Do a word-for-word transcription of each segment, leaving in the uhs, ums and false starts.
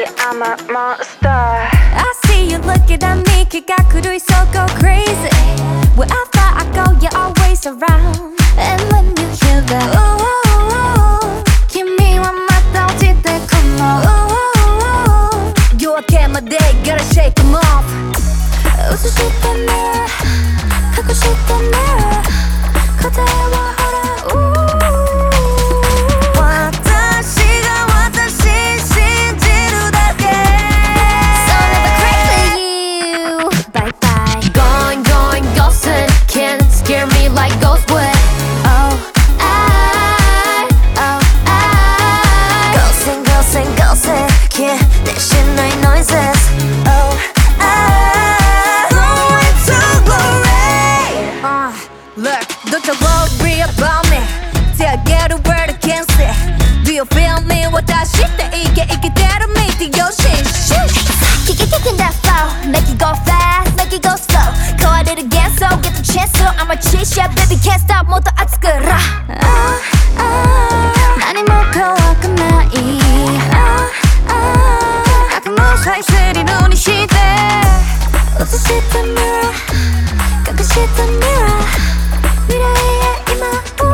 baby, I'm a monster. I see you looking at me, kick out could we so go crazy. Wherever I go, you're always around. And when you hear that, ooh, ooh, ooh, kimi wa mata ojite kono, ooh, ooh, ooh, you are my day, gotta shake them off. 映したね、隠したね、答えはほら、ooh. Look, don't you worry about me till I get a word I can't say. Do you feel me? 私って生き生きてるみてよし Kick it, kicking that flow. Make it go fast, make it go slow. Call it again, so get the chance. So I'm a cheat, yeah, baby, can't stop. もっと熱くら何も変わらない悪の再生理論にして映した mirror 隠した mirror未来へ今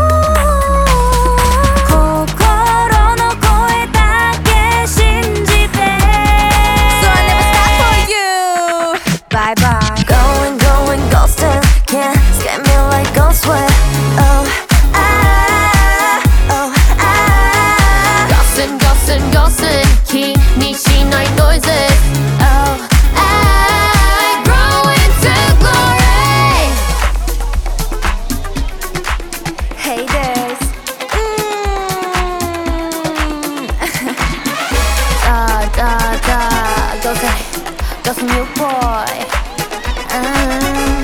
心の声だけ信じて So I never stop for you Bye bye Going, going, ghosting Can't scare me like ghost would Oh, ah, oh, ah Ghosting, ghosting, ghosting 気にしない noises Oh haters. Mm. da da da, go say, go some new boy. Uh.